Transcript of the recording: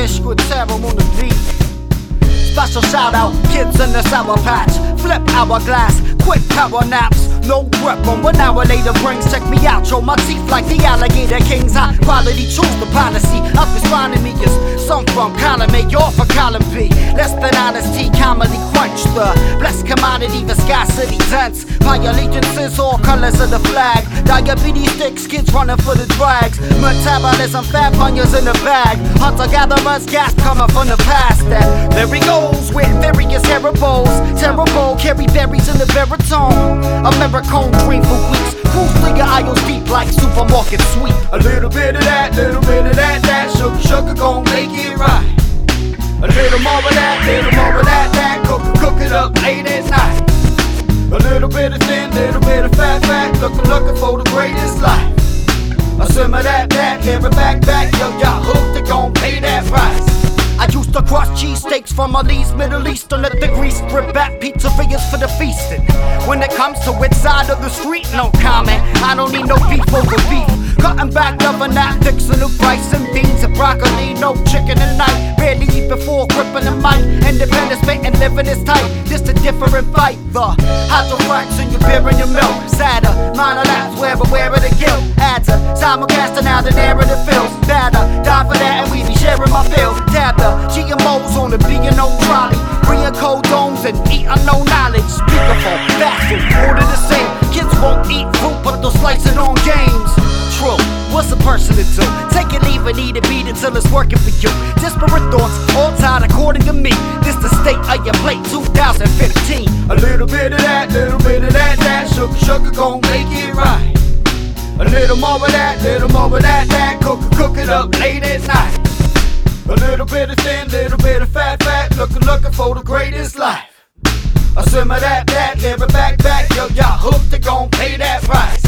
Ish with Taro on the beat. Special shout out, kids in the Sour Patch. Flip hourglass, quick power naps. No grip on 1 hour later brings. Check me out, show my teeth like the alligator kings. High quality, choose the policy. Up responding me is some from column A or for column B. Less than honesty, commonly crunch. The blessed commodity, viscosity dense. My allegiances, all colors of the flag. Diabetes sticks, kids running for the drags. Metabolism, fat punions in the bag. Hunter-gatherers, gas coming from the past. And there he goes with various terribles. Terrible, carry berries in the baritone. Americone dream for weeks. Boost your aisles deep like supermarket sweep. A little bit of that, little bit of that, sugar gon' make it right. A little more of that, little more of that, cook it up late at night. A little bit of thin, little bit of fat, looking for the greatest life. A simmer that, hear it back, yo, y'all hooked, they gon' pay that price. I used to crush cheesesteaks from Ali's Middle Eastern. Let the grease strip back pizzerias for the feasting. When it comes to which side of the street, no comment. I don't need no beef over beef. Cutting back loving that, fixing the rice and beans and broccoli. No chicken at night. Barely eat before gripping the mic. Independent spitting, living is tight. This a different fight. The hydrofax in your beer and your milk. Sadder, minor laps, where of the guilt. Adds a simulcasting out the narrative feels better. Die for that and we be sharing my feels. Tab the GMOs on the B&O trolley. Bringing cold domes and eating no knowledge. Speakerphone, fast food, order the same. Kids won't eat fruit, but they'll slice it on games. True, what's a person to do? Take it, leave it, eat it, beat it till it's working for you. Disparate thoughts, all tied according to me. This the state of your plate, 2015. A little bit of that, sugar gon' make it right. A little more of that, cook it up late at night. A little bit of thin, little bit of fat, looking for the greatest life. A simmer that, hear it back, yo, y'all hooked, they gon' pay that price.